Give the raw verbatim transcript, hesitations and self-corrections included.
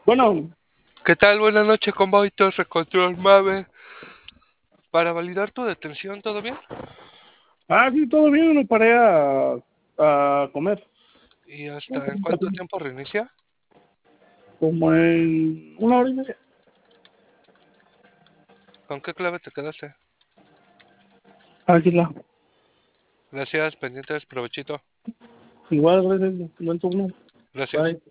Bueno, ¿Qué tal? Buenas noches, convoy Torre Control Mave. Para validar tu detención, ¿todo bien? ah, sí, todo bien, me paré a, a comer. ¿Y hasta en cuánto tiempo reinicia? Como en una hora y media. ¿Con qué clave te quedaste? Águila. Gracias, pendientes, provechito. Igual, gracias. Momento uno. Gracias. Bye.